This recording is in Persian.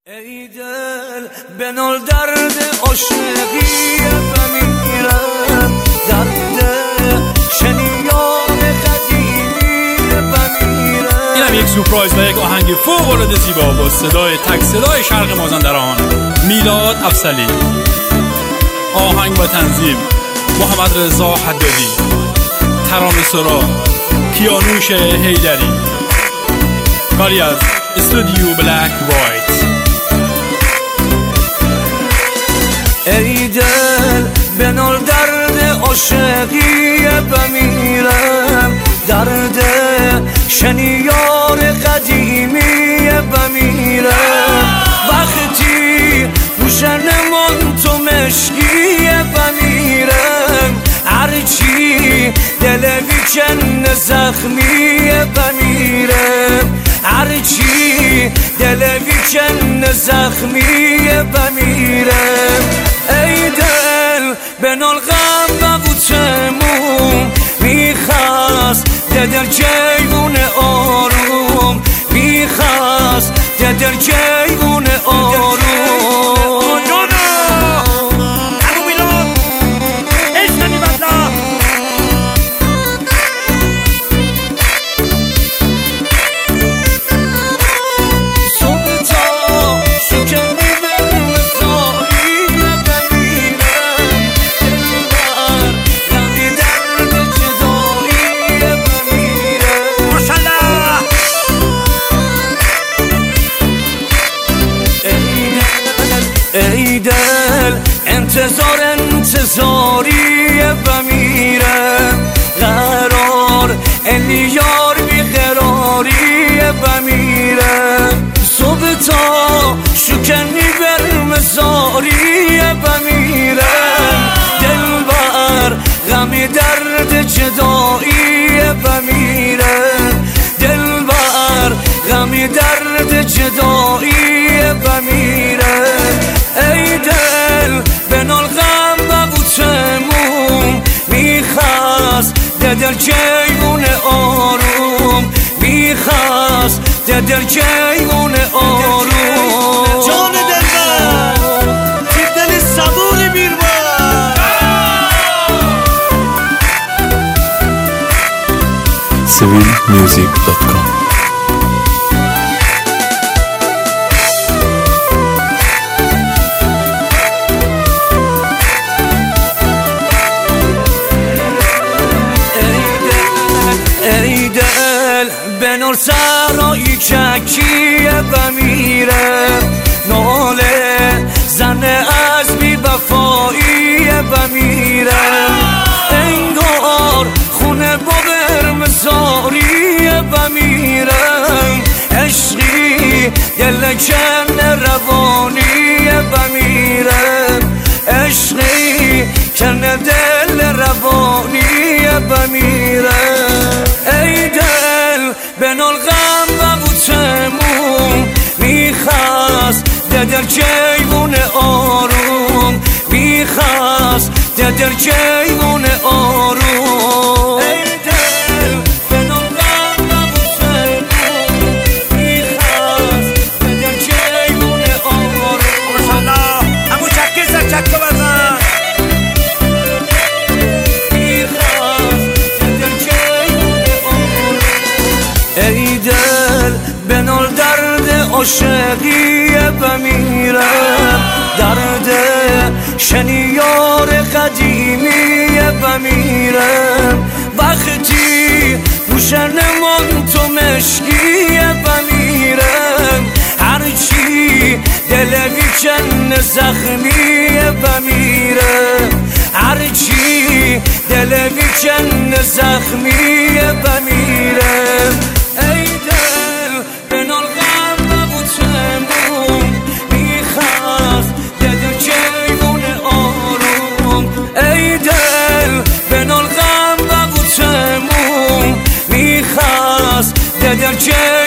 ای دل بنال درد عاشقی بمیرم، درد شنیان قدیمی بمیرم. اینم یک سورپرایز و یک آهنگ فوق العاده زیبا با صدای تک صدای شرق مازندران میلاد افضلی. آهنگ و تنظیم محمد رضا حدادی، ترانه سرا کیانوش حیدری، کاری از استودیو بلک وایت. ای دل بنال درد عاشقی بمیرم، درد شنیار قدیمی بمیرم. وقتی روشنمان تو مشکی بمیرم، هرچی دل بیکن زخمی بمیرم، هرچی دل بیکن زخمی بمیرم. ای دل بنال غم و غوتمون میخواست دل جیبون آروم، میخواست دل جیبون آروم. ای دل انتظاری بمیرم، قرار الیار بیقراری بمیرم. صبح تا شکنی بر مزاری بمیرم، دل بر غمی درد جدایی بمیرم، دل بر غمی درد جدایی بمیرم. ای دل بنال غم و غوتمون میخواست دل جیبون آروم، میخواست دل جیبون آروم. جان دلبر چی دل صبوری بیربار. civilmusic.com. ای دل بنال سرایی چکی بمیرم، ناله زن از بی وفایی بمیرم. انگار خونه با برمزاری بمیرم، عشقی دل کن روانی بمیرم، عشقی کن دل روانی بمیرم. ای دل بنال غم و غوتمون میخواست دل جیبون آروم، میخواست دل جیبون آروم. ای دل بنال غم و غوتمون میخواست دل جیبون آروم. ماشاءالله همون چکه سر چکه بزن. ای دل بنال درد عاشقی بمیرم، درد شنیار قدیمی بمیرم. وقتی روشنمان تو مشکی بمیرم، هرچی دل بیکن زخمی بمیرم، هرچی دل بیکن زخمی بمیرم. ای دل بنال غم و غوتمون میخواست دل جیبون آروم، ای دل بنال غم و غوتمون میخواست دل جیبون